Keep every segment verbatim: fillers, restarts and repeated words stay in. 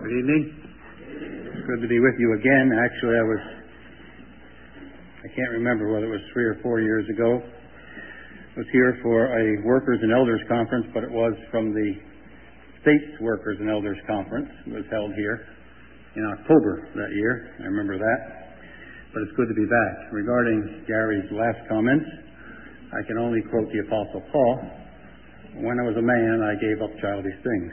Good evening. It's good to be with you again. Actually, I was, I can't remember whether it was three or four years ago. I was here for a Workers and Elders Conference, but it was from the State's Workers and Elders Conference. It was held here in October that year. I remember that. But it's good to be back. Regarding Gary's last comments, I can only quote the Apostle Paul. When I was a man, I gave up childish things.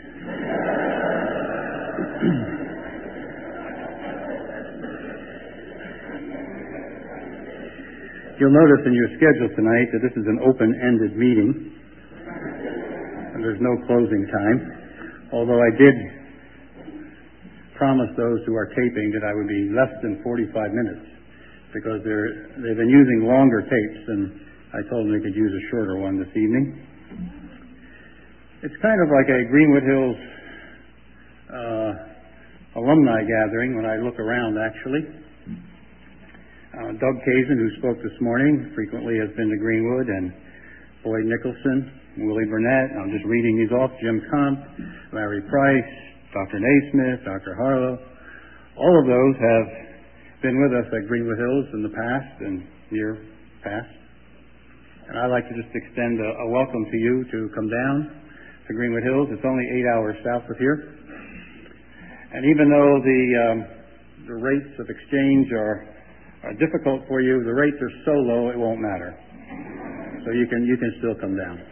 You'll notice in your schedule tonight that this is an open-ended meeting, and there's no closing time, although I did promise those who are taping that I would be less than forty-five minutes, because they're, they've been using longer tapes, and I told them they could use a shorter one this evening. It's kind of like a Greenwood Hills uh, alumni gathering when I look around, actually. Uh, Doug Kazin, who spoke this morning, frequently has been to Greenwood, and Boyd Nicholson, Willie Burnett. I'm just reading these off. Jim Comp, Larry Price, Doctor Naismith, Doctor Harlow. All of those have been with us at Greenwood Hills in the past and year past. And I'd like to just extend a, a welcome to you to come down to Greenwood Hills. It's only eight hours south of here. And even though the um, the rates of exchange are, are difficult for you, the rates are so low it won't matter. So you can you can still come down.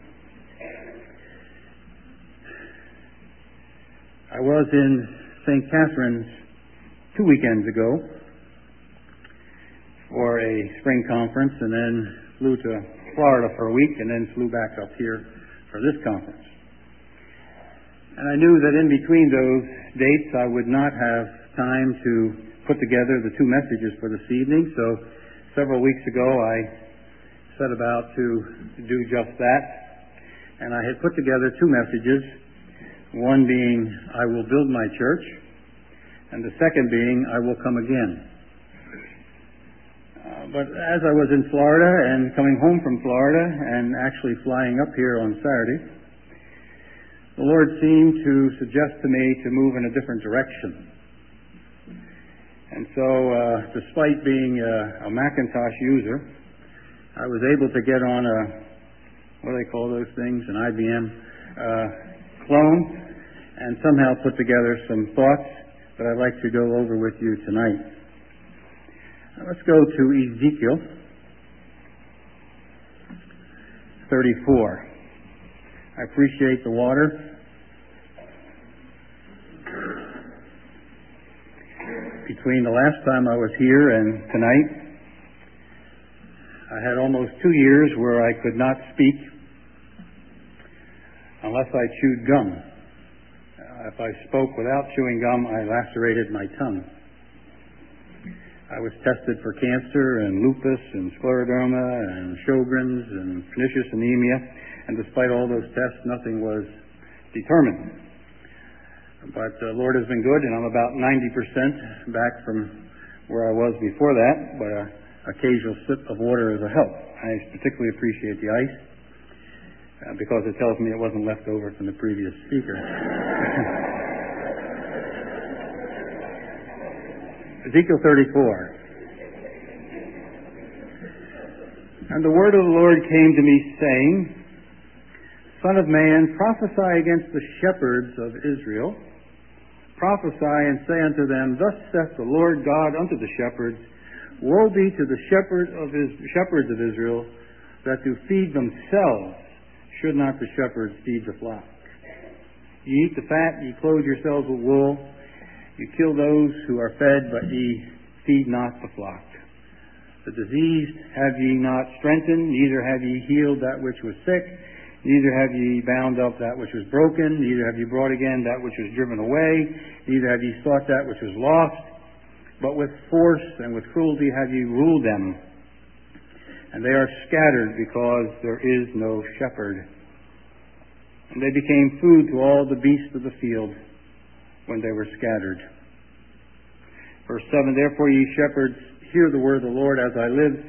I was in Saint Catherine's two weekends ago for a spring conference, and then flew to Florida for a week, and then flew back up here for this conference. And I knew that in between those dates I would not have time to put together the two messages for this evening, so several weeks ago I set about to do just that. And I had put together two messages, one being, I will build my church, and the second being, I will come again. Uh, but as I was in Florida and coming home from Florida and actually flying up here on Saturday, the Lord seemed to suggest to me to move in a different direction. And so, uh, despite being a, a Macintosh user, I was able to get on a, what do they call those things, an I B M uh, clone, and somehow put together some thoughts that I'd like to go over with you tonight. Now, let's go to Ezekiel thirty-four. I appreciate the water. Between the last time I was here and tonight, I had almost two years where I could not speak unless I chewed gum. Uh, if I spoke without chewing gum, I lacerated my tongue. I was tested for cancer and lupus and scleroderma and Sjogren's and pernicious anemia, and despite all those tests, nothing was determined. But the Lord has been good, and I'm about ninety percent back from where I was before that, but an occasional sip of water is a help. I particularly appreciate the ice, uh, because it tells me it wasn't left over from the previous speaker. Ezekiel thirty-four. And the word of the Lord came to me, saying, Son of man, prophesy against the shepherds of Israel. Prophesy and say unto them, Thus saith the Lord God unto the shepherds, Woe be to the shepherd of Is- shepherds of Israel, that do feed themselves, should not the shepherds feed the flock. Ye eat the fat, ye clothe yourselves with wool, you kill those who are fed, but ye feed not the flock. The diseased have ye not strengthened, neither have ye healed that which was sick, neither have ye bound up that which was broken, neither have ye brought again that which was driven away, neither have ye sought that which was lost, but with force and with cruelty have ye ruled them. And they are scattered because there is no shepherd. And they became food to all the beasts of the field when they were scattered. Verse seven, Therefore ye shepherds, hear the word of the Lord. As I live,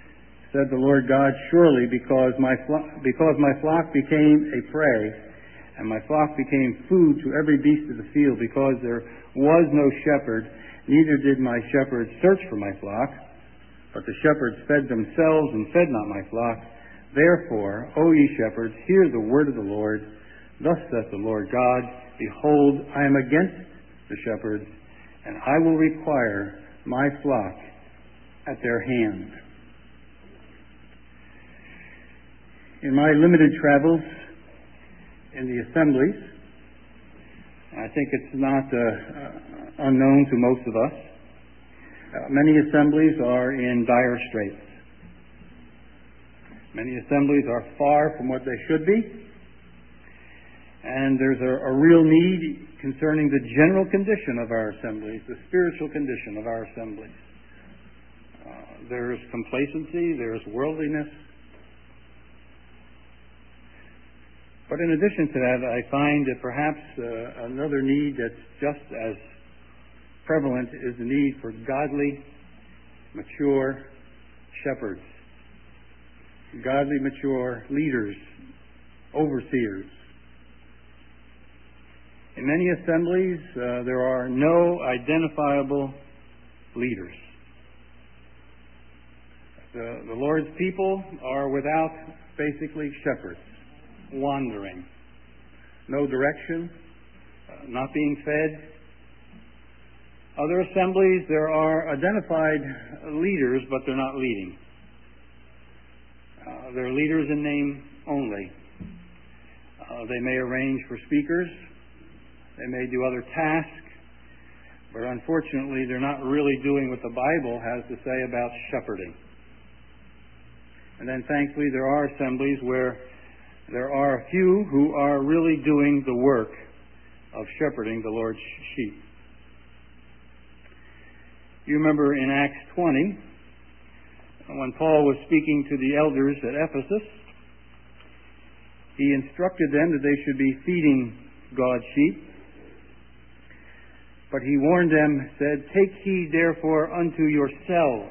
said the Lord God, surely because my, flo- because my flock became a prey, And my flock became food to every beast of the field, because there was no shepherd, neither did my shepherds search for my flock. But the shepherds fed themselves and fed not my flock. Therefore, O ye shepherds, hear the word of the Lord. Thus saith the Lord God, Behold, I am against the shepherds, and I will require my flock at their hand. In my limited travels in the assemblies, I think it's not uh, uh, unknown to most of us, uh, many assemblies are in dire straits. Many assemblies are far from what they should be, and there's a, a real need concerning the general condition of our assemblies, the spiritual condition of our assemblies. Uh, there's complacency, there's worldliness. But in addition to that, I find that perhaps uh, another need that's just as prevalent is the need for godly, mature shepherds. Godly, mature leaders, overseers. In many assemblies, uh, there are no identifiable leaders. The, the Lord's people are without, basically, shepherds, wandering, no direction, uh, not being fed. Other assemblies, there are identified leaders, but they're not leading. Uh, they're leaders in name only. Uh, they may arrange for speakers. They may do other tasks. But unfortunately, they're not really doing what the Bible has to say about shepherding. And then thankfully, there are assemblies where there are a few who are really doing the work of shepherding the Lord's sheep. You remember in Acts twenty, when Paul was speaking to the elders at Ephesus, he instructed them that they should be feeding God's sheep. But he warned them, said, Take heed therefore unto yourselves.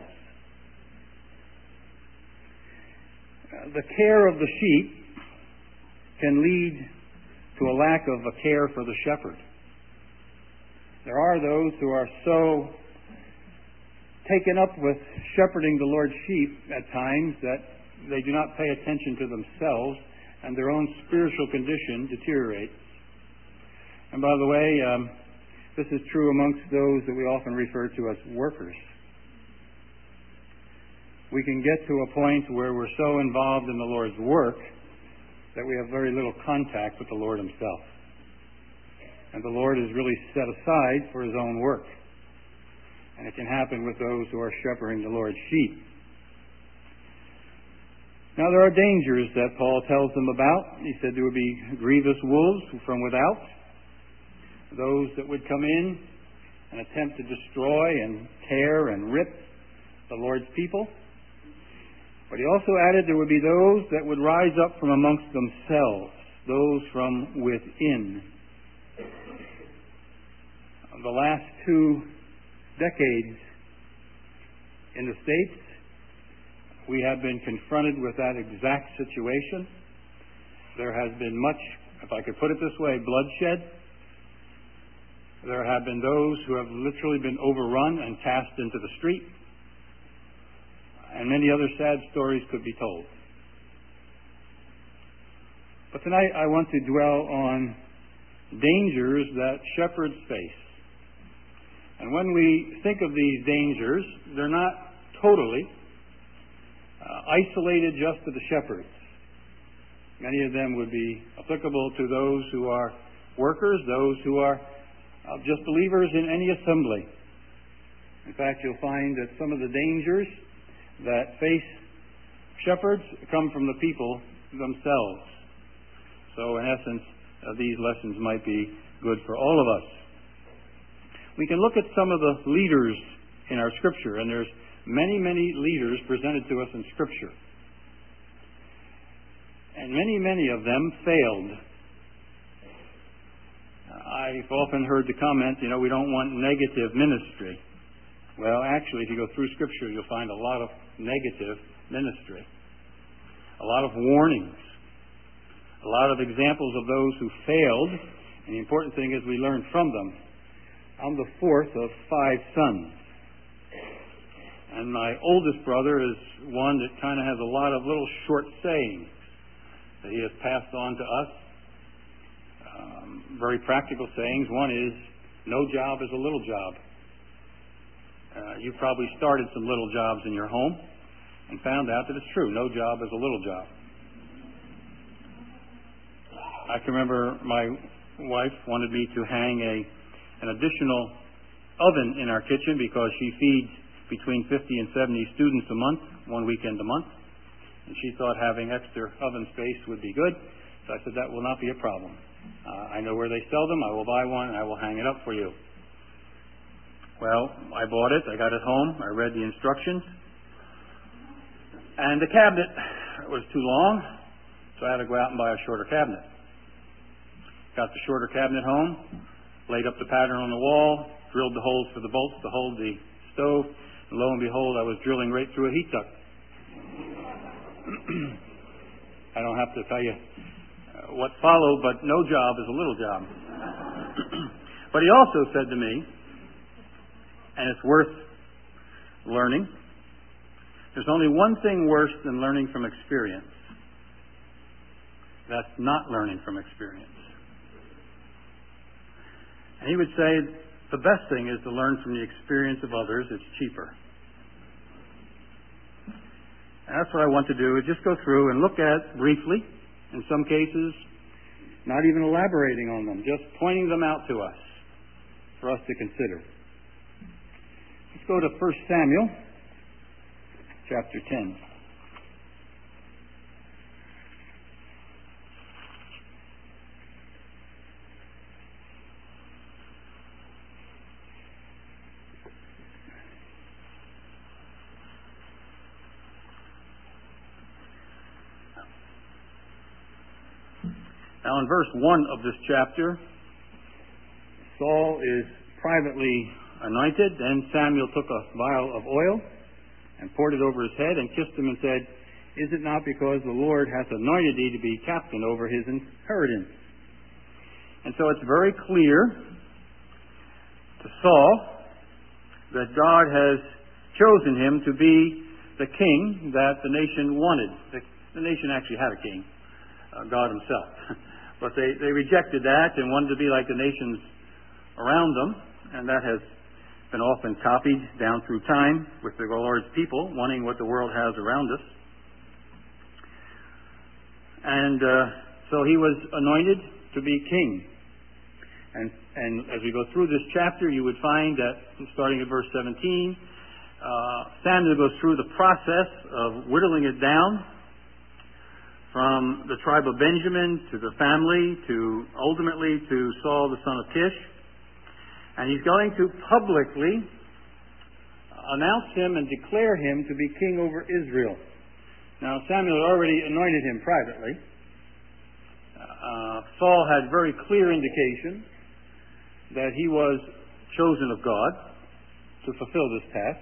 Uh, the care of the sheep can lead to a lack of a care for the shepherd. There are those who are so taken up with shepherding the Lord's sheep at times that they do not pay attention to themselves, and their own spiritual condition deteriorates. And by the way, um, this is true amongst those that we often refer to as workers. We can get to a point where we're so involved in the Lord's work that we have very little contact with the Lord Himself. And the Lord is really set aside for His own work. And it can happen with those who are shepherding the Lord's sheep. Now there are dangers that Paul tells them about. He said there would be grievous wolves from without, those that would come in and attempt to destroy and tear and rip the Lord's people. But he also added there would be those that would rise up from amongst themselves, those from within. The last two decades in the States, we have been confronted with that exact situation. There has been much, if I could put it this way, bloodshed. There have been those who have literally been overrun and cast into the street. And many other sad stories could be told. But tonight I want to dwell on dangers that shepherds face. And when we think of these dangers, they're not totally uh, isolated just to the shepherds. Many of them would be applicable to those who are workers, those who are uh, just believers in any assembly. In fact, you'll find that some of the dangers that face shepherds come from the people themselves. So in essence, uh, these lessons might be good for all of us. We can look at some of the leaders in our Scripture, and there's many, many leaders presented to us in Scripture. And many, many of them failed. I've often heard the comment, you know, we don't want negative ministry. Well, actually, if you go through Scripture, you'll find a lot of negative ministry, a lot of warnings, a a lot of examples of those who failed, and the important thing is we learn from them. I'm the fourth of five sons. And my oldest brother is one that kind of has a lot of little short sayings that he has passed on to us. Um, very practical sayings. One is, no job is a little job. Uh, you've probably started some little jobs in your home and found out that it's true. No job is a little job. I can remember my wife wanted me to hang a an additional oven in our kitchen because she feeds between fifty and seventy students a month, one weekend a month. And she thought having extra oven space would be good. So I said, that will not be a problem. Uh, I know where they sell them. I will buy one and I will hang it up for you. Well, I bought it. I got it home. I read the instructions. And the cabinet was too long, so I had to go out and buy a shorter cabinet. Got the shorter cabinet home, laid up the pattern on the wall, drilled the holes for the bolts to hold the stove, and lo and behold, I was drilling right through a heat duct. I don't have to tell you uh, what followed, but no job is a little job. But he also said to me, and it's worth learning, there's only one thing worse than learning from experience. That's not learning from experience. And he would say the best thing is to learn from the experience of others. It's cheaper. And that's what I want to do, is just go through and look at briefly, in some cases, not even elaborating on them, just pointing them out to us for us to consider. Let's go to First Samuel chapter ten. Now in verse one of this chapter, Saul is privately anointed. Then Samuel took a vial of oil and poured it over his head and kissed him and said, "Is it not because the Lord hath anointed thee to be captain over his inheritance?" And so it's very clear to Saul that God has chosen him to be the king that the nation wanted. The, the nation actually had a king, uh, God himself. But they, they rejected that and wanted to be like the nations around them, and that has been often copied down through time with the Lord's people, wanting what the world has around us. And uh, so he was anointed to be king. And, and as we go through this chapter, you would find that, starting at verse seventeen, uh, Samuel goes through the process of whittling it down from the tribe of Benjamin to the family to ultimately to Saul the son of Kish. And he's going to publicly announce him and declare him to be king over Israel. Now, Samuel had already anointed him privately. Uh, Saul had very clear indication that he was chosen of God to fulfill this task.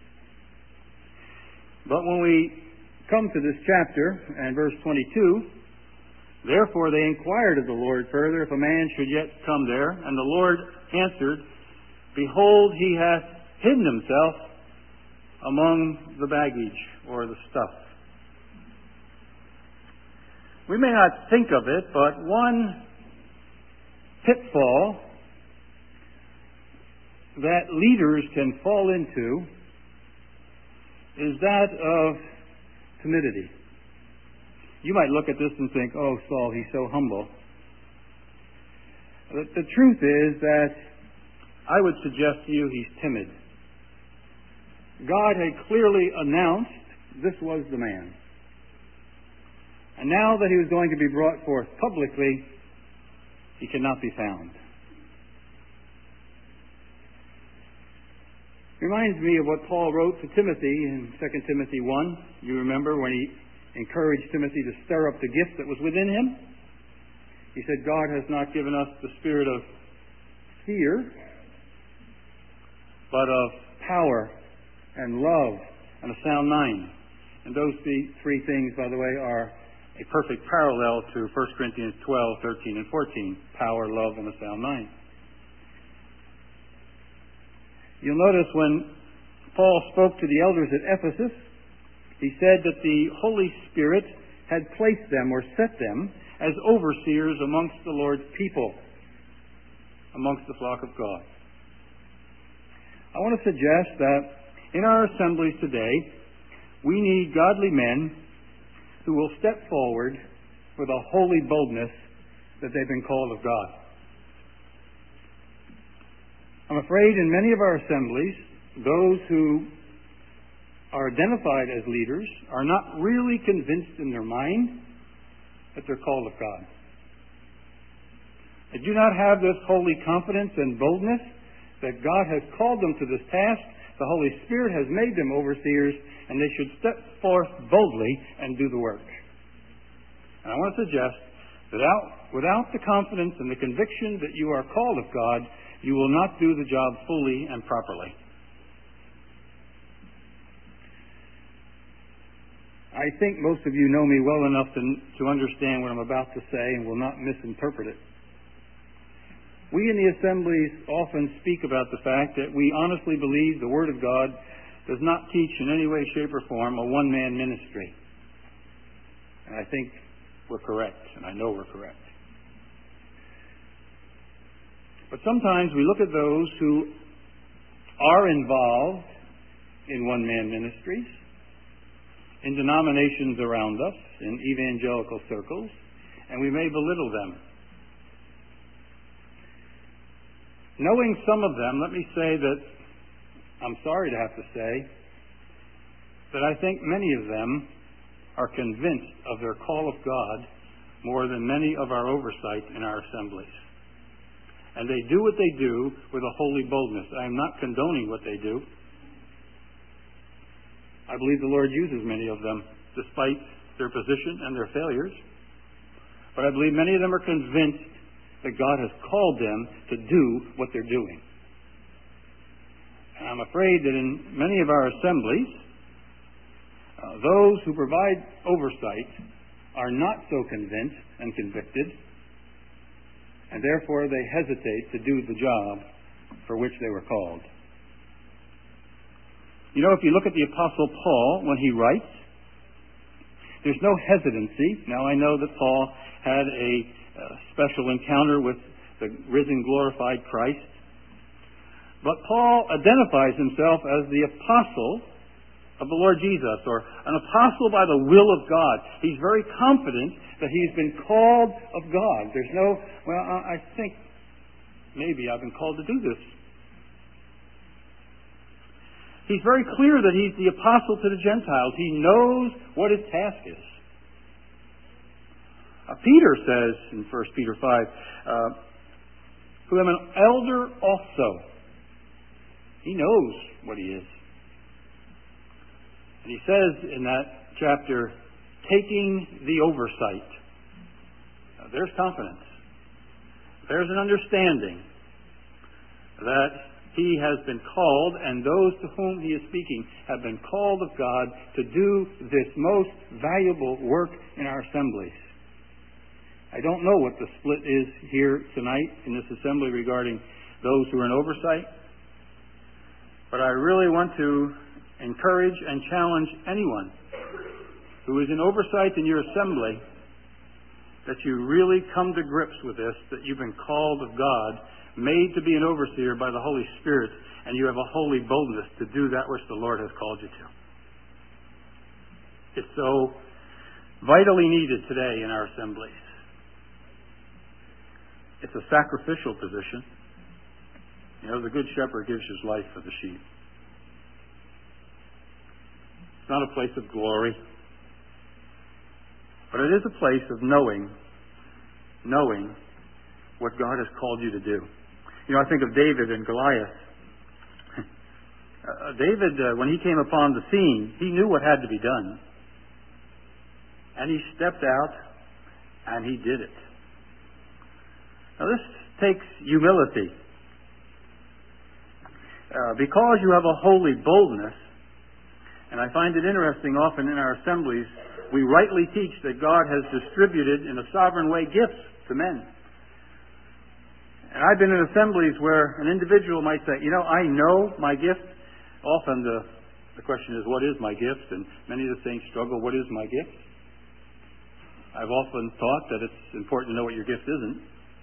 But when we come to this chapter and verse twenty-two, therefore they inquired of the Lord further if a man should yet come there, and the Lord answered, "Behold, he hath hidden himself among the baggage," or the stuff. We may not think of it, but one pitfall that leaders can fall into is that of timidity. You might look at this and think, "Oh, Saul, he's so humble." The, the truth is that I would suggest to you he's timid. God had clearly announced this was the man. And now that he was going to be brought forth publicly, he cannot be found. Reminds me of what Paul wrote to Timothy in Second Timothy one. You remember when he encouraged Timothy to stir up the gift that was within him? He said, "God has not given us the spirit of fear, but of power and love and a sound mind." And those three things, by the way, are a perfect parallel to First Corinthians twelve, thirteen, and fourteen, power, love, and a sound mind. You'll notice when Paul spoke to the elders at Ephesus, he said that the Holy Spirit had placed them or set them as overseers amongst the Lord's people, amongst the flock of God. I want to suggest that in our assemblies today, we need godly men who will step forward with a holy boldness that they've been called of God. I'm afraid in many of our assemblies, those who are identified as leaders are not really convinced in their mind that they're called of God. They do not have this holy confidence and boldness that God has called them to this task. The Holy Spirit has made them overseers, and they should step forth boldly and do the work. And I want to suggest that without, without the confidence and the conviction that you are called of God, you will not do the job fully and properly. I think most of you know me well enough to, to understand what I'm about to say and will not misinterpret it. We in the assemblies often speak about the fact that we honestly believe the Word of God does not teach in any way, shape, or form a one-man ministry. And I think we're correct, and I know we're correct. But sometimes we look at those who are involved in one-man ministries, in denominations around us, in evangelical circles, and we may belittle them. Knowing some of them, let me say that I'm sorry to have to say that I think many of them are convinced of their call of God more than many of our oversight in our assemblies. And they do what they do with a holy boldness. I am not condoning what they do. I believe the Lord uses many of them despite their position and their failures. But I believe many of them are convinced that God has called them to do what they're doing. And I'm afraid that in many of our assemblies, uh, those who provide oversight are not so convinced and convicted, and therefore they hesitate to do the job for which they were called. You know, if you look at the Apostle Paul when he writes, there's no hesitancy. Now, I know that Paul had a uh, special encounter with the risen, glorified Christ, but Paul identifies himself as the apostle of the Lord Jesus, or an apostle by the will of God. He's very confident that he's been called of God. There's no, well, I think maybe I've been called to do this. He's very clear that he's the apostle to the Gentiles. He knows what his task is. Uh, Peter says in First Peter five, uh, who am an elder also. He knows what he is. And he says in that chapter, taking the oversight. Now, there's confidence. There's an understanding that he has been called, and those to whom he is speaking have been called of God to do this most valuable work in our assemblies. I don't know what the split is here tonight in this assembly regarding those who are in oversight, but I really want to encourage and challenge anyone who is in oversight in your assembly that you really come to grips with this, that you've been called of God, made to be an overseer by the Holy Spirit, and you have a holy boldness to do that which the Lord has called you to. It's so vitally needed today in our assemblies. It's a sacrificial position. You know, the Good Shepherd gives his life for the sheep. It's not a place of glory, but it is a place of knowing, knowing what God has called you to do. You know, I think of David and Goliath. uh, David, uh, when he came upon the scene, he knew what had to be done. And he stepped out and he did it. Now this takes humility. Uh, because you have a holy boldness, and I find it interesting often in our assemblies we rightly teach that God has distributed in a sovereign way gifts to men. And I've been in assemblies where an individual might say, you know, I know my gift. Often the, the question is, what is my gift? And many of the saints struggle, what is my gift? I've often thought that it's important to know what your gift isn't.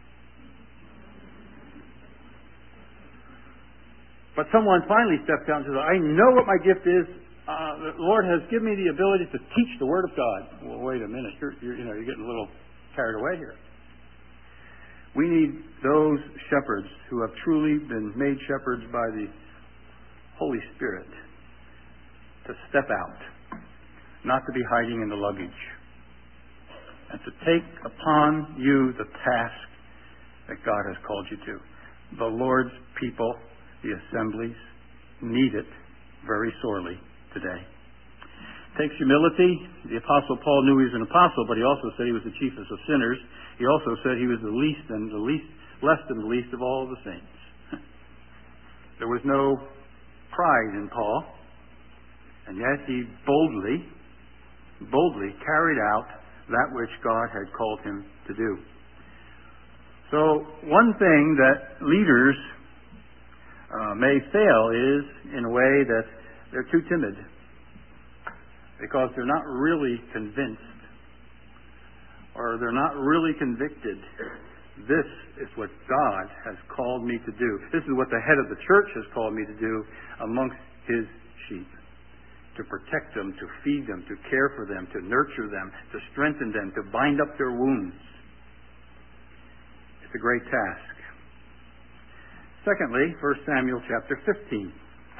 But someone finally steps out and says, I know what my gift is. Uh, the Lord has given me the ability to teach the Word of God. Well, wait a minute. You're, you're, you know, you're getting a little carried away here. We need those shepherds who have truly been made shepherds by the Holy Spirit to step out, not to be hiding in the luggage, and to take upon you the task that God has called you to. The Lord's people, the assemblies, need it very sorely today. It takes humility. The Apostle Paul knew he was an apostle, but he also said he was the chiefest of sinners. He also said he was the least and the least, less than the least of all the saints. There was no pride in Paul, and yet he boldly, boldly carried out that which God had called him to do. So one thing that leaders uh, may fail is, in a way, that they're too timid because they're not really convinced or they're not really convicted. This is what God has called me to do. This is what the head of the church has called me to do amongst His sheep. To protect them, to feed them, to care for them, to nurture them, to strengthen them, to bind up their wounds. It's a great task. Secondly, First Samuel chapter fifteen.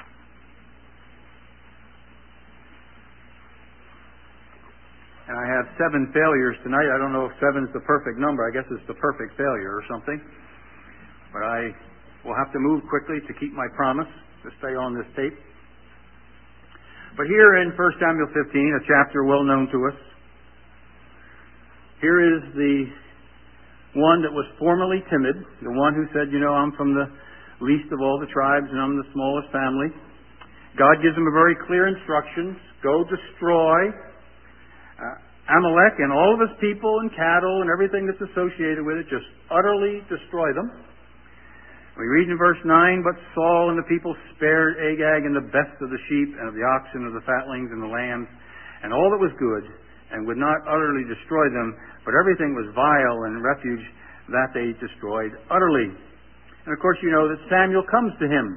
And I have seven failures tonight. I don't know if seven is the perfect number. I guess it's the perfect failure or something. But I will have to move quickly to keep my promise to stay on this tape. But here in First Samuel fifteen, a chapter well known to us, here is the one that was formerly timid, the one who said, you know, I'm from the least of all the tribes and I'm the smallest family. God gives him a very clear instructions. Go destroy uh, Amalek and all of his people and cattle and everything that's associated with it. Just utterly destroy them. We read in verse nine, but Saul and the people spared Agag and the best of the sheep and of the oxen, of the fatlings and the lambs, and all that was good, and would not utterly destroy them, but everything was vile and refuge that they destroyed utterly. And of course you know that Samuel comes to him.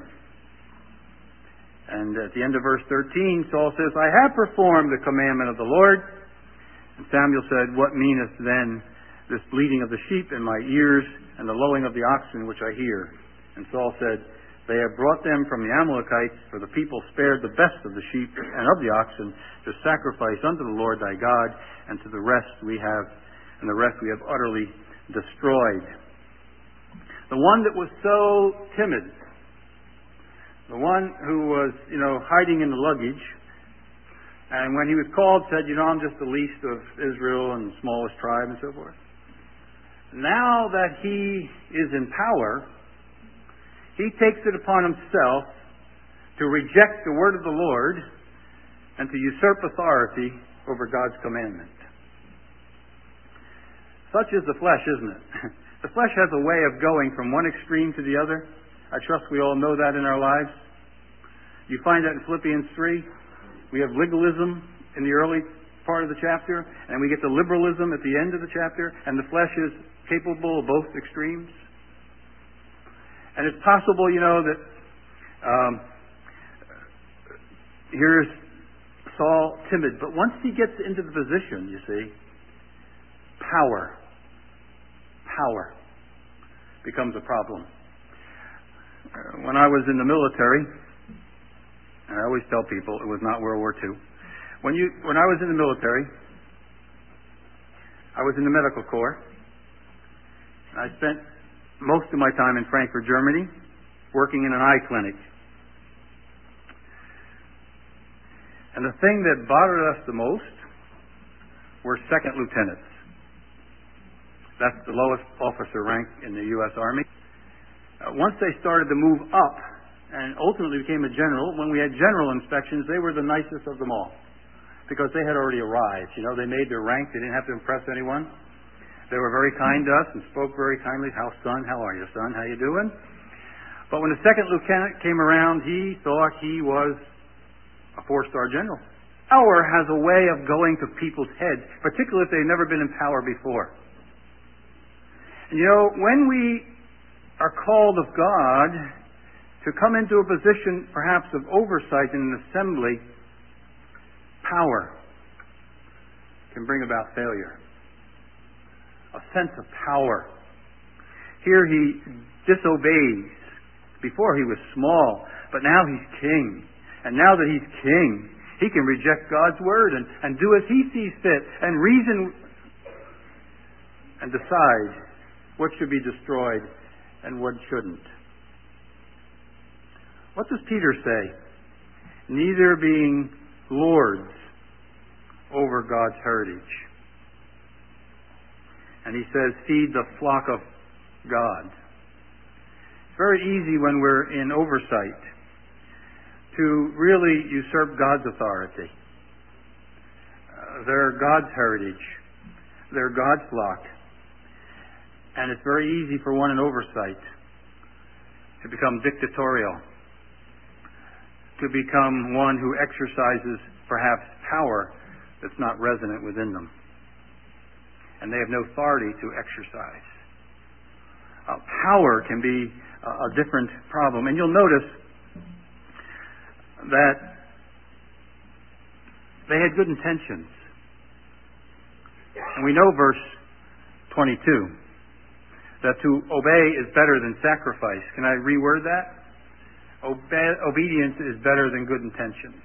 And at the end of verse thirteen, Saul says, I have performed the commandment of the Lord. And Samuel said, what meaneth then this bleating of the sheep in my ears, and the lowing of the oxen which I hear? And Saul said, they have brought them from the Amalekites, for the people spared the best of the sheep and of the oxen to sacrifice unto the Lord thy God, and to the rest we have, and the rest we have utterly destroyed. The one that was so timid, the one who was, you know, hiding in the luggage, and when he was called said, you know, I'm just the least of Israel and the smallest tribe and so forth. Now that he is in power, he takes it upon himself to reject the word of the Lord and to usurp authority over God's commandment. Such is the flesh, isn't it? The flesh has a way of going from one extreme to the other. I trust we all know that in our lives. You find that in Philippians three. We have legalism in the early part of the chapter, and we get to liberalism at the end of the chapter, and the flesh is capable of both extremes. And it's possible, you know, that um, here's Saul timid, but once he gets into the position, you see, power, power becomes a problem. Uh, when I was in the military, and I always tell people it was not World War Two. When you, when I was in the military, I was in the medical corps. I spent most of my time in Frankfurt, Germany, working in an eye clinic. And the thing that bothered us the most were second lieutenants. That's the lowest officer rank in the U S Army. Uh, once they started to move up and ultimately became a general, when we had general inspections, they were the nicest of them all. because they had already arrived. You know, they made their rank. They didn't have to impress anyone. They were very kind to us and spoke very kindly. How, son? How are you, son? How you doing? But when the second lieutenant came around, he thought he was a four-star general. Power has a way of going to people's heads, particularly if they've never been in power before. And you know, when we are called of God to come into a position perhaps of oversight in an assembly, power can bring about failure. A sense of power. Here he disobeys. Before he was small, but now he's king. And now that he's king, he can reject God's word and, and do as he sees fit and reason and decide what should be destroyed and what shouldn't. What does Peter say? Neither being lords over God's heritage. And he says, feed the flock of God. Very easy when we're in oversight to really usurp God's authority. Uh, they're God's heritage. They're God's flock. And it's very easy for one in oversight to become dictatorial, to become one who exercises perhaps power that's not resonant within them. And they have no authority to exercise. Uh, power can be a different problem. And you'll notice that they had good intentions. And we know verse twenty-two, that to obey is better than sacrifice. Can I reword that? Obe- obedience is better than good intentions.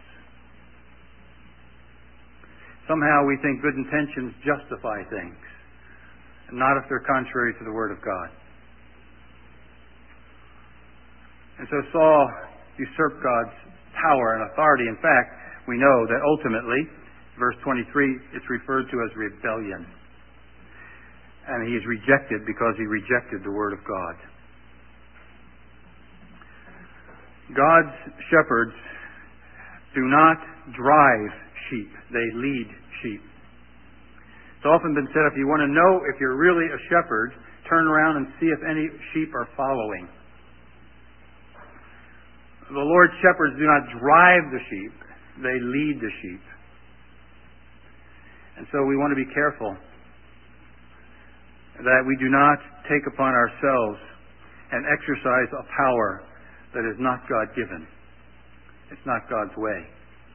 Somehow we think good intentions justify things, and not if they're contrary to the Word of God. And so Saul usurped God's power and authority. In fact, we know that ultimately, verse twenty-three, it's referred to as rebellion. And he is rejected because he rejected the Word of God. God's shepherds do not drive sheep. They lead sheep. It's often been said, if you want to know if you're really a shepherd, turn around and see if any sheep are following. The Lord's shepherds do not drive the sheep. They lead the sheep. And so we want to be careful that we do not take upon ourselves and exercise a power that is not God-given. It's not God's way.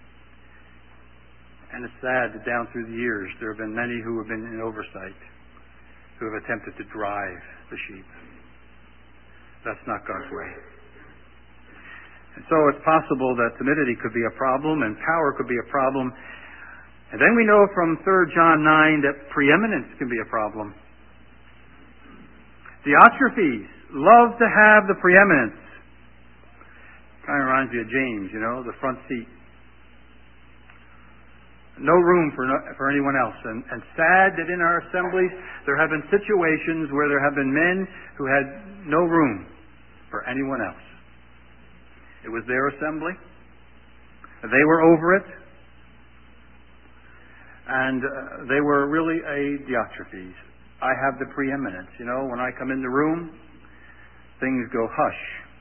And it's sad that down through the years there have been many who have been in oversight, who have attempted to drive the sheep. That's not God's way. And so it's possible that timidity could be a problem and power could be a problem. And then we know from Third John nine that preeminence can be a problem. Diotrephes love to have the preeminence. Kind of reminds me of James, you know, the front seat. No room for no, for anyone else. And, and sad that in our assemblies there have been situations where there have been men who had no room for anyone else. It was their assembly. They were over it. And uh, they were really a Diotrephes. I have the preeminence. You know, when I come in the room, things go hush.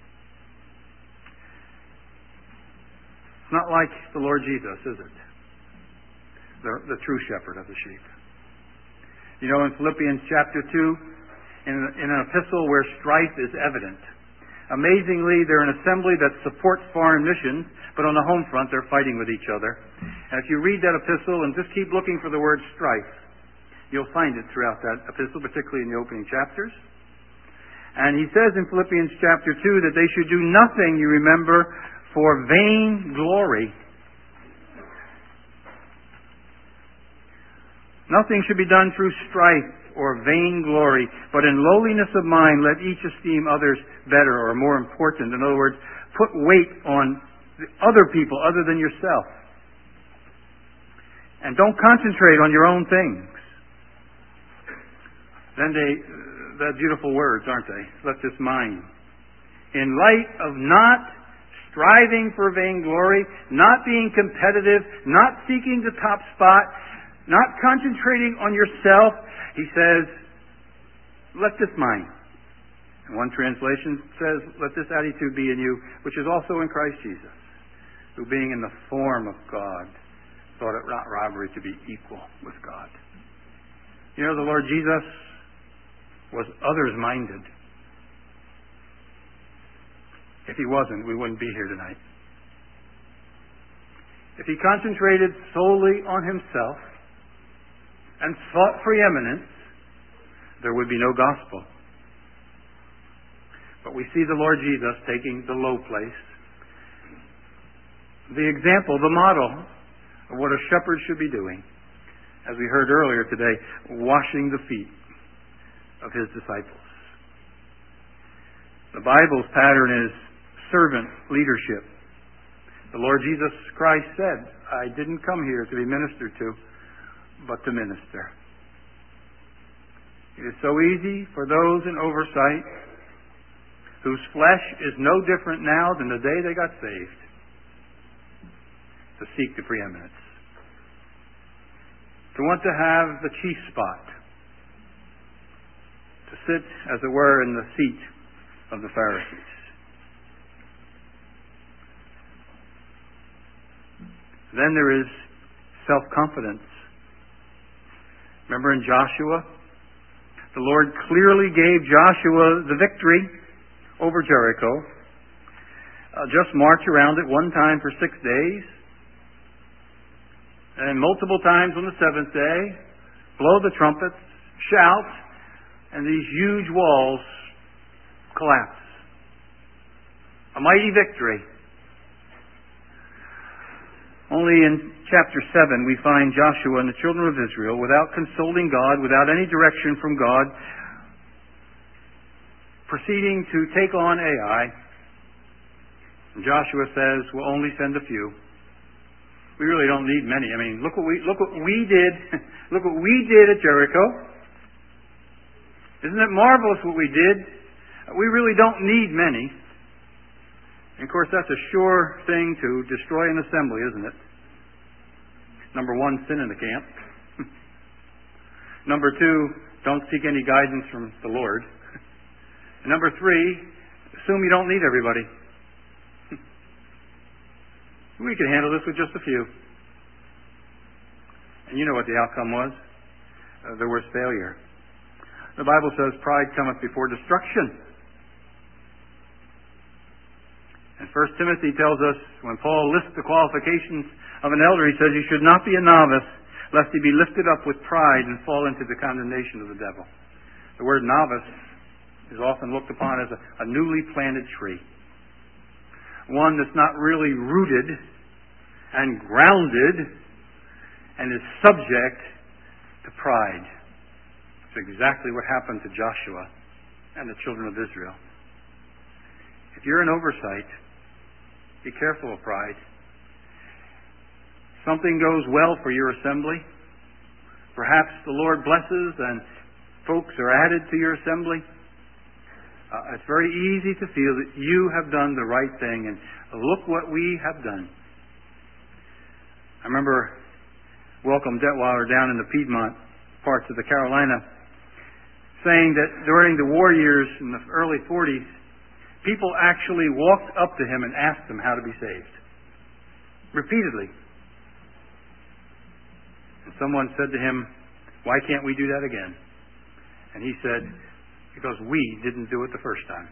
It's not like the Lord Jesus, is it? The, the true shepherd of the sheep. You know, in Philippians chapter two, in, in an epistle where strife is evident, amazingly, they're an assembly that supports foreign missions, but on the home front, they're fighting with each other. And if you read that epistle and just keep looking for the word strife, you'll find it throughout that epistle, particularly in the opening chapters. And he says in Philippians chapter two that they should do nothing, you remember, for vain glory. Nothing should be done through strife or vain glory, but in lowliness of mind let each esteem others better or more important. In other words, put weight on other people other than yourself. And don't concentrate on your own things. Then they, they're beautiful words, aren't they? Let this mind. In light of not striving for vainglory, not being competitive, not seeking the top spot, not concentrating on yourself. He says, let this mind. And one translation says, let this attitude be in you, which is also in Christ Jesus, who being in the form of God, thought it not robbery to be equal with God. You know, the Lord Jesus was others-minded. If He wasn't, we wouldn't be here tonight. If He concentrated solely on Himself and sought preeminence, there would be no gospel. But we see the Lord Jesus taking the low place, the example, the model of what a shepherd should be doing, as we heard earlier today, washing the feet of His disciples. The Bible's pattern is servant leadership. The Lord Jesus Christ said, I didn't come here to be ministered to, but to minister. It is so easy for those in oversight whose flesh is no different now than the day they got saved to seek the preeminence, to want to have the chief spot, to sit, as it were, in the seat of the Pharisees. Then there is self-confidence. Remember in Joshua? The Lord clearly gave Joshua the victory over Jericho. Uh, just march around it one time for six days. And multiple times on the seventh day, blow the trumpets, shout, and these huge walls collapse. A mighty victory. Only in chapter seven we find Joshua and the children of Israel, without consulting God, without any direction from God, proceeding to take on Ai. And Joshua says, we'll only send a few. We really don't need many. I mean, look what we look what we did. Look what we did at Jericho. Isn't it marvelous what we did? We really don't need many. And of course, that's a sure thing to destroy an assembly, isn't it? Number one, sin in the camp. Number two, don't seek any guidance from the Lord. And number three, assume you don't need everybody. We can handle this with just a few. And you know what the outcome was. Uh, there was failure. The Bible says, pride cometh before destruction. And First Timothy tells us, when Paul lists the qualifications of an elder, he says he should not be a novice, lest he be lifted up with pride and fall into the condemnation of the devil. The word novice is often looked upon as a, a newly planted tree. One that's not really rooted and grounded and is subject to pride. It's exactly what happened to Joshua and the children of Israel. If you're in oversight, be careful of pride. Something goes well for your assembly. Perhaps the Lord blesses and folks are added to your assembly. Uh, it's very easy to feel that you have done the right thing, and look what we have done. I remember Welcome Detweiler down in the Piedmont parts of the Carolina saying that during the war years in the early forties, people actually walked up to him and asked him how to be saved. Repeatedly. And someone said to him, why can't we do that again? And he said, because we didn't do it the first time.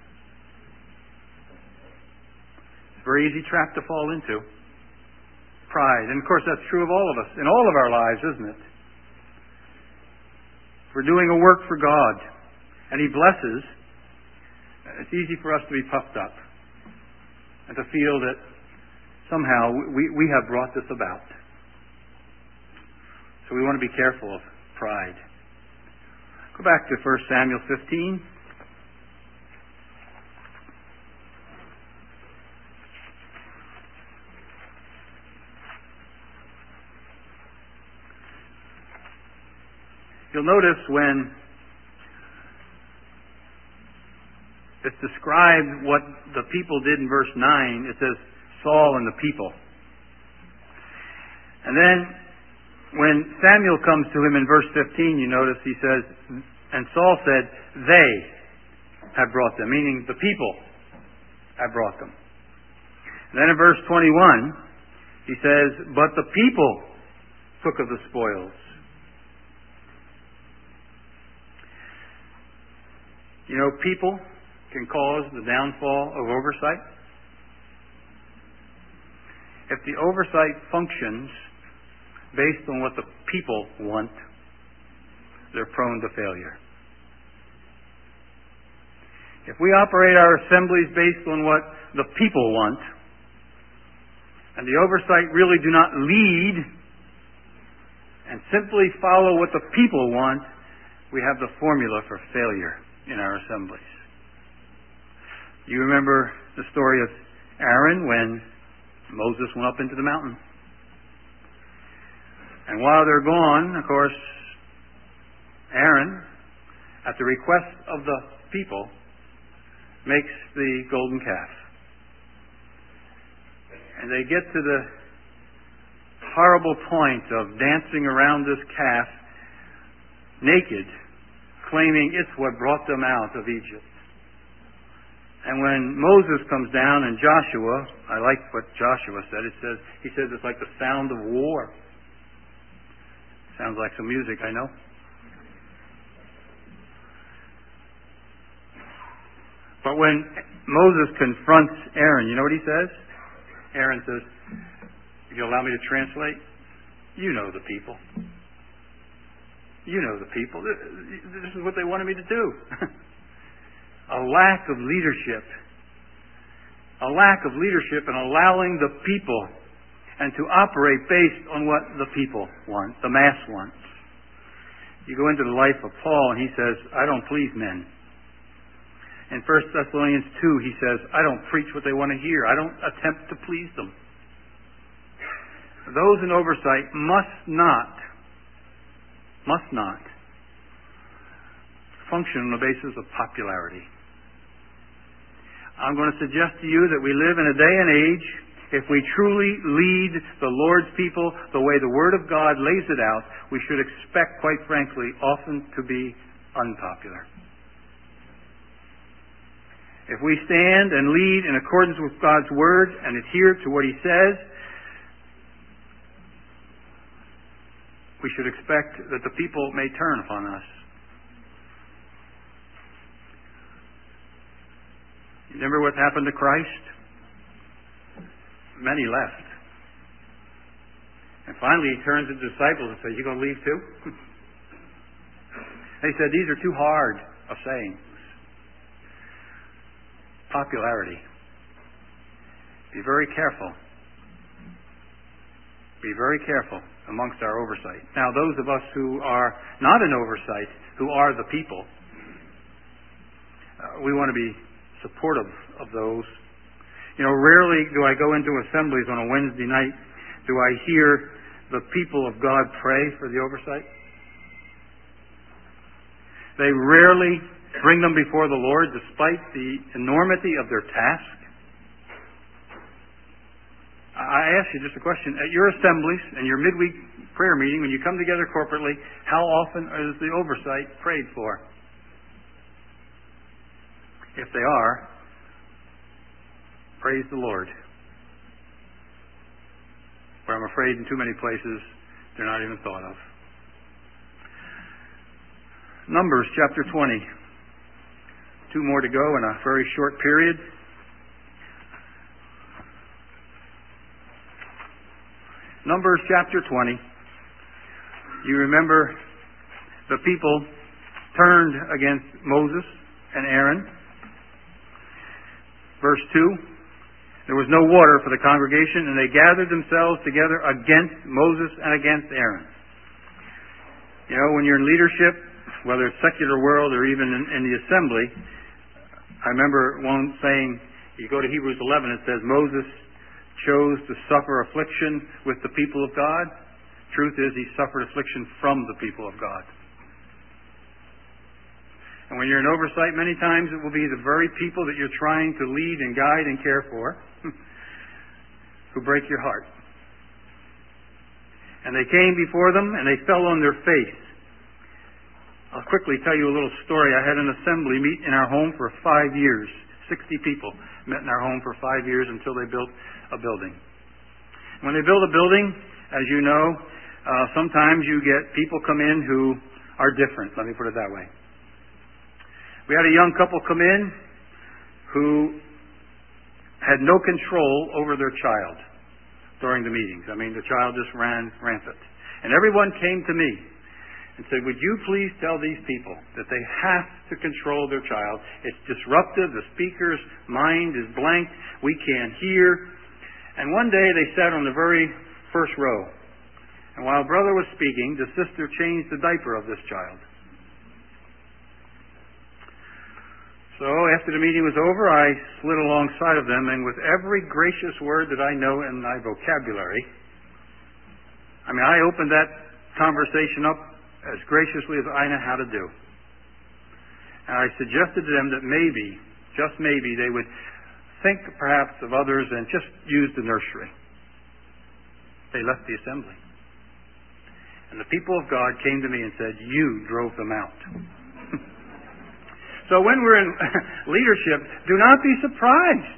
It's a very easy trap to fall into. Pride. And of course that's true of all of us, in all of our lives, isn't it? We're doing a work for God, and He blesses. It's easy for us to be puffed up and to feel that somehow we, we have brought this about. So we want to be careful of pride. Go back to First Samuel fifteen. You'll notice when it's described what the people did in verse nine, it says, Saul and the people. And then when Samuel comes to him in verse fifteen, you notice he says, and Saul said, they have brought them, meaning the people have brought them. And then in verse twenty-one, he says, but the people took of the spoils. You know, people can cause the downfall of oversight. If the oversight functions based on what the people want, they're prone to failure. If we operate our assemblies based on what the people want, and the oversight really do not lead and simply follow what the people want, we have the formula for failure in our assemblies. You remember the story of Aaron when Moses went up into the mountain. And while they're gone, of course, Aaron, at the request of the people, makes the golden calf. And they get to the horrible point of dancing around this calf naked, claiming it's what brought them out of Egypt. And when Moses comes down and Joshua, I like what Joshua said, it says, he says it's like the sound of war. Sounds like some music, I know. But when Moses confronts Aaron, you know what he says? Aaron says, if you allow me to translate, you know the people. You know the people. This is what they wanted me to do. A lack of leadership. A lack of leadership in allowing the people and to operate based on what the people want, the mass wants. You go into the life of Paul and he says, I don't please men. In First Thessalonians two, he says, I don't preach what they want to hear. I don't attempt to please them. Those in oversight must not, must not function on the basis of popularity. I'm going to suggest to you that we live in a day and age, if we truly lead the Lord's people the way the Word of God lays it out, we should expect, quite frankly, often to be unpopular. If we stand and lead in accordance with God's Word and adhere to what He says, we should expect that the people may turn upon us. You remember what happened to Christ? Many left. And finally he turns to the disciples and says, you going to leave too? They said, these are too hard of sayings. Popularity. Be very careful. Be very careful amongst our oversight. Now, those of us who are not in oversight, who are the people, uh, we want to be supportive of those. You know, rarely do I go into assemblies on a Wednesday night, do I hear the people of God pray for the oversight. They rarely bring them before the Lord despite the enormity of their task. I ask you just a question. At your assemblies and your midweek prayer meeting, when you come together corporately, how often is the oversight prayed for? If they are, praise the Lord. But I'm afraid in too many places they're not even thought of. Numbers chapter twenty. Two more to go in a very short period. Numbers chapter twenty. You remember the people turned against Moses and Aaron. Verse two. There was no water for the congregation, and they gathered themselves together against Moses and against Aaron. You know, when you're in leadership, whether it's secular world or even in, in the assembly, I remember one saying, you go to Hebrews eleven, it says Moses chose to suffer affliction with the people of God. Truth is, he suffered affliction from the people of God. And when you're in oversight, many times it will be the very people that you're trying to lead and guide and care for who break your heart. And they came before them, and they fell on their face. I'll quickly tell you a little story. I had an assembly meet in our home for five years. Sixty people met in our home for five years until they built a building. When they build a building, as you know, uh, sometimes you get people come in who are different. Let me put it that way. We had a young couple come in who had no control over their child during the meetings. I mean, the child just ran rampant. And everyone came to me and said, would you please tell these people that they have to control their child? It's disruptive. The speaker's mind is blank. We can't hear. And one day they sat on the very first row. And while brother was speaking, the sister changed the diaper of this child. So after the meeting was over, I slid alongside of them, and with every gracious word that I know in my vocabulary, I mean, I opened that conversation up as graciously as I know how to do. And I suggested to them that maybe, just maybe, they would think perhaps of others and just use the nursery. They left the assembly. And the people of God came to me and said, you drove them out. So when we're in leadership, do not be surprised.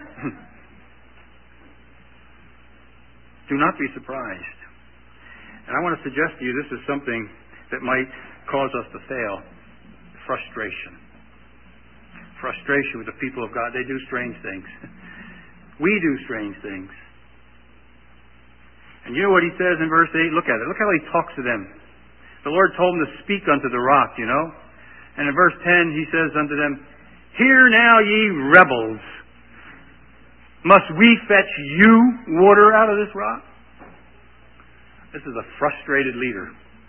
Do not be surprised. And I want to suggest to you this is something that might cause us to fail. Frustration. Frustration with the people of God. They do strange things. We do strange things. And you know what he says in verse eight? Look at it. Look how he talks to them. The Lord told him to speak unto the rock, you know. And in verse ten, he says unto them, hear now, ye rebels, must we fetch you water out of this rock? This is a frustrated leader.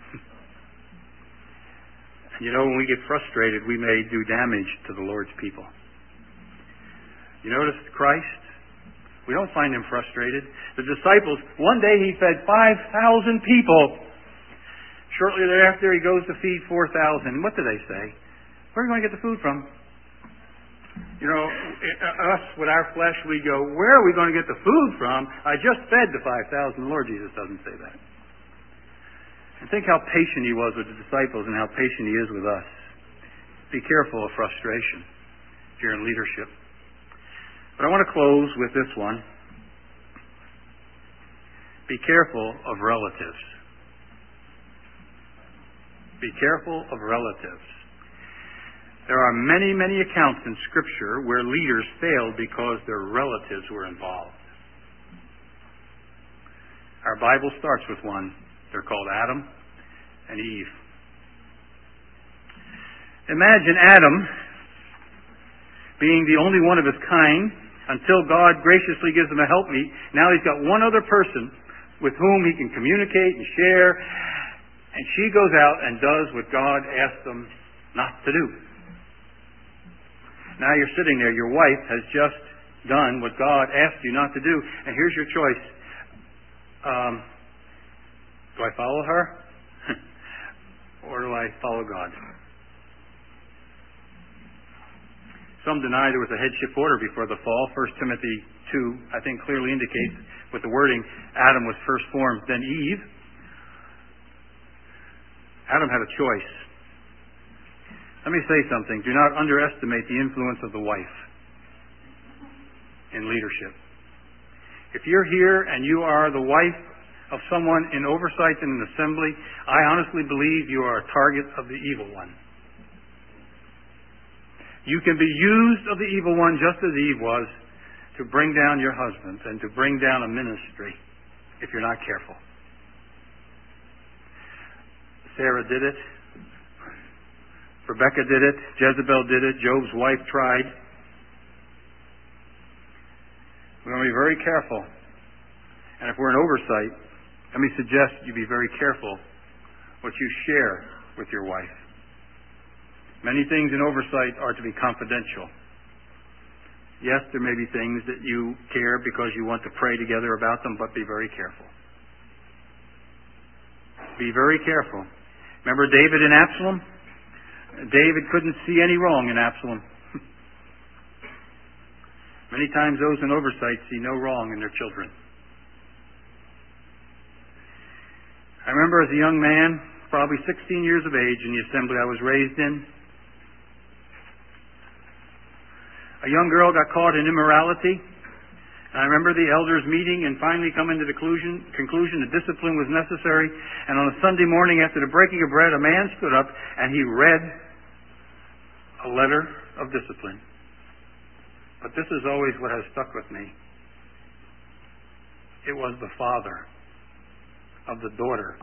You know, when we get frustrated, we may do damage to the Lord's people. You notice Christ? We don't find him frustrated. The disciples, one day he fed five thousand people. Shortly thereafter, he goes to feed four thousand. What do they say? Where are we going to get the food from? You know, us with our flesh, we go, where are we going to get the food from? I just fed the five thousand. The Lord Jesus doesn't say that. And think how patient he was with the disciples and how patient he is with us. Be careful of frustration if you're in leadership. But I want to close with this one. Be careful of relatives. Be careful of relatives. There are many, many accounts in Scripture where leaders failed because their relatives were involved. Our Bible starts with one. They're called Adam and Eve. Imagine Adam being the only one of his kind until God graciously gives him a helpmeet. Now he's got one other person with whom he can communicate and share. And she goes out and does what God asked them not to do. Now you're sitting there. Your wife has just done what God asked you not to do. And here's your choice. Um, do I follow her? Or do I follow God? Some deny there was a headship order before the fall. First Timothy two, I think, clearly indicates with the wording, Adam was first formed, then Eve. Adam had a choice. Let me say something. Do not underestimate the influence of the wife in leadership. If you're here and you are the wife of someone in oversight in an assembly, I honestly believe you are a target of the evil one. You can be used of the evil one just as Eve was to bring down your husband and to bring down a ministry if you're not careful. Sarah did it. Rebecca did it. Jezebel did it. Job's wife tried. We're going to be very careful. And if we're in oversight, let me suggest you be very careful what you share with your wife. Many things in oversight are to be confidential. Yes, there may be things that you care because you want to pray together about them, but be very careful. Be very careful. Remember David and Absalom? David couldn't see any wrong in Absalom. Many times those in oversight see no wrong in their children. remember as a young man, probably sixteen years of age, in the assembly I was raised in, a young girl got caught in immorality. And I remember the elders meeting and finally coming to the conclusion, conclusion that discipline was necessary. And on a Sunday morning after the breaking of bread, a man stood up and he read a letter of discipline. But this is always what has stuck with me. It was the father of the daughter